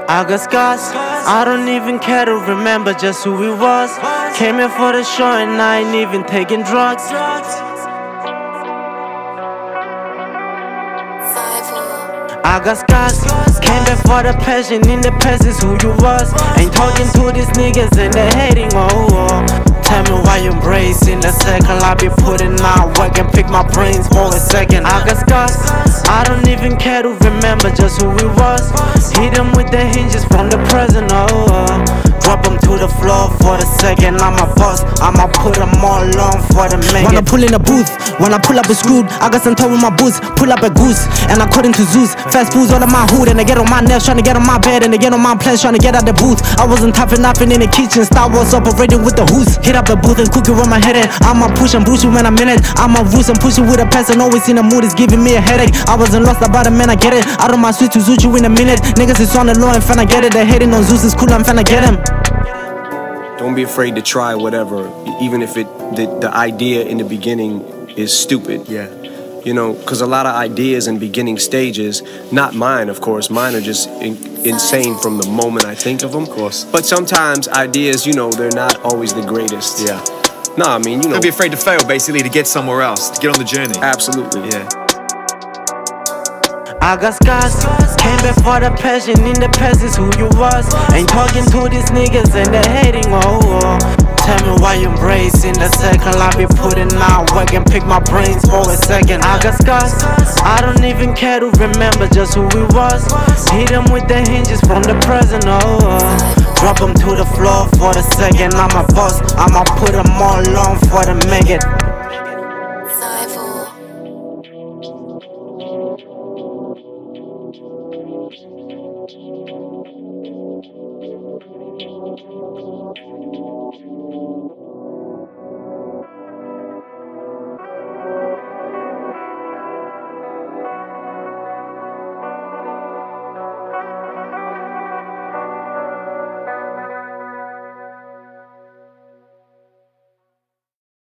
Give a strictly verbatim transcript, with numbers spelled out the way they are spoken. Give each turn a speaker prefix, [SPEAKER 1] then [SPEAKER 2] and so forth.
[SPEAKER 1] I got scars, I don't even care to remember just who we was. Came here for the show and I ain't even taking drugs. I got scars, came back for the passion in the past is who you was. Ain't talking to these niggas and they hating, oh, oh. Tell me why you embracing the circle. I be putting out work and pick my brains for a second. I got scars, I don't even care to remember just who we was. Hit them with the hinges from the present, oh, oh. Drop them to the floor for the second. I'm a boss, I'ma put them all on for the make
[SPEAKER 2] When I
[SPEAKER 1] it.
[SPEAKER 2] pull in the booth, when I pull up a screwed, I got some toe with my boots, pull up a goose, and according to Zeus, fast foods all of my hood, and they get on my nerves, trying to get on my bed, and they get on my plans, trying to get out the booth. I wasn't tough enough in the kitchen, Star Wars operating with the who's. Hit up the booth and cook it with my head in. I'ma push and push you when I'm in it. I'ma roost and push you with a pass, and always in the mood is giving me a headache. I wasn't lost about it, man, I get it. Out of my suit to zoot you in a minute. Niggas is on the low and finna get it. They hating on Zeus, it's cool, I'm finna get him.
[SPEAKER 3] Don't be afraid to try whatever, even if it the, the idea in the beginning is stupid.
[SPEAKER 4] Yeah.
[SPEAKER 3] You know, because a lot of ideas in beginning stages, not mine, of course, mine are just in, insane from the moment I think of them. Of
[SPEAKER 4] course.
[SPEAKER 3] But sometimes ideas, you know, they're not always the greatest.
[SPEAKER 4] Yeah.
[SPEAKER 3] No, I mean, you know.
[SPEAKER 4] Don't be afraid to fail, basically, to get somewhere else, to get on the journey.
[SPEAKER 3] Absolutely.
[SPEAKER 4] Yeah.
[SPEAKER 1] I got scars, came back for the passion in the past is who you was. Ain't talking to these niggas and they hating, oh, oh. Tell me why you embracing the circle. I be putting out work and pick my brains for a second. I got scars, I don't even care to remember just who we was. Hit them with the hinges from the present, oh, oh. Drop them to the floor for the second. I'm a boss, I'ma put them all on for the make it.
[SPEAKER 5] Thank you.